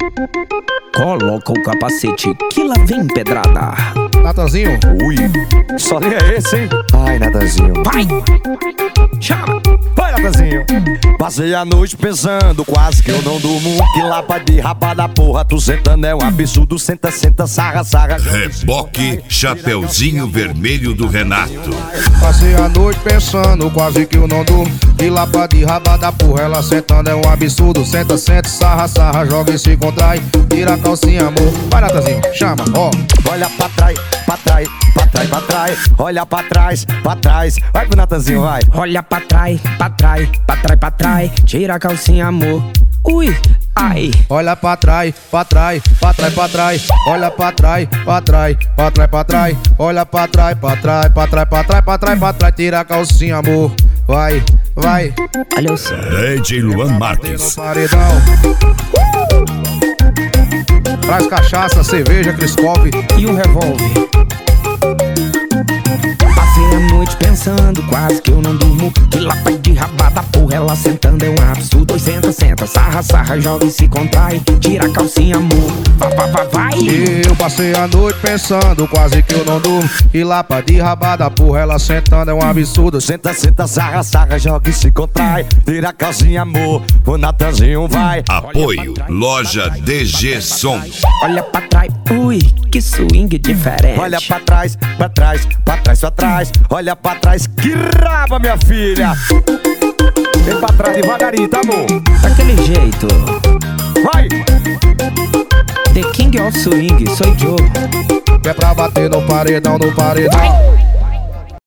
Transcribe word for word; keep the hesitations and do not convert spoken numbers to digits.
Coloca o capacete que lá vem pedrada. Natanzinho, Ui, só é esse, hein? Ai, Natanzinho. Vai! Chama! Vai, Natanzinho. Passei a noite pensando, quase que eu não durmo. Que lapa de rabada, porra, tu sentando é um absurdo. Senta, senta, sarra, sarra. Reboque Chapeuzinho Vermelho do Renato. passei a noite pensando, quase que eu não durmo. Que lapa de rabada, porra, ela sentando é um absurdo. Senta, senta, sarra, sarra, joga e se contrai. Tira a calcinha, amor. Vai, Natanzinho, chama, ó. Olha pra trás, pra trás, pra trás, pra trás. Olha pra trás, pra trás. Vai pro Natanzinho, vai. Olha pra trás, pra trás, pra trás, pra trás. Tira a calcinha, amor. Ui, ai. Olha pra trás, pra trás, pra trás, pra trás. Olha pra trás, pra trás, pra trás, pra trás. Olha pra trás, pra trás, pra trás, pra trás, pra trás, pra trás. Tira a calcinha, amor. Vai, vai. Olha o som. D J Luan No Marques. paredão. Traz cachaça, cerveja, Criscope. E o revólver. Passei a noite pensando, quase que eu não durmo. Que lapa de rabada, porra, ela sentando é um absurdo. Oi, senta, senta, sarra, sarra, joga e se contrai. Tira a calcinha, amor. Vai, vai, vai, vai. Eu passei a noite pensando, quase que eu não durmo. E lapa de rabada, porra, ela sentando é um absurdo. Senta, senta, sarra, sarra, joga e se contrai. Tira a calcinha, amor. O Natanzinho vai. Apoio Loja D G Som. Olha pra trás, ui, que swing diferente. Olha pra trás, pra trás, pra trás, pra trás. Olha pra trás, que raba, minha filha. Vem pra trás devagarinho, tá, amor? Daquele jeito. Vai! The King of Swing, sou Joe. É pra bater no paredão, no paredão.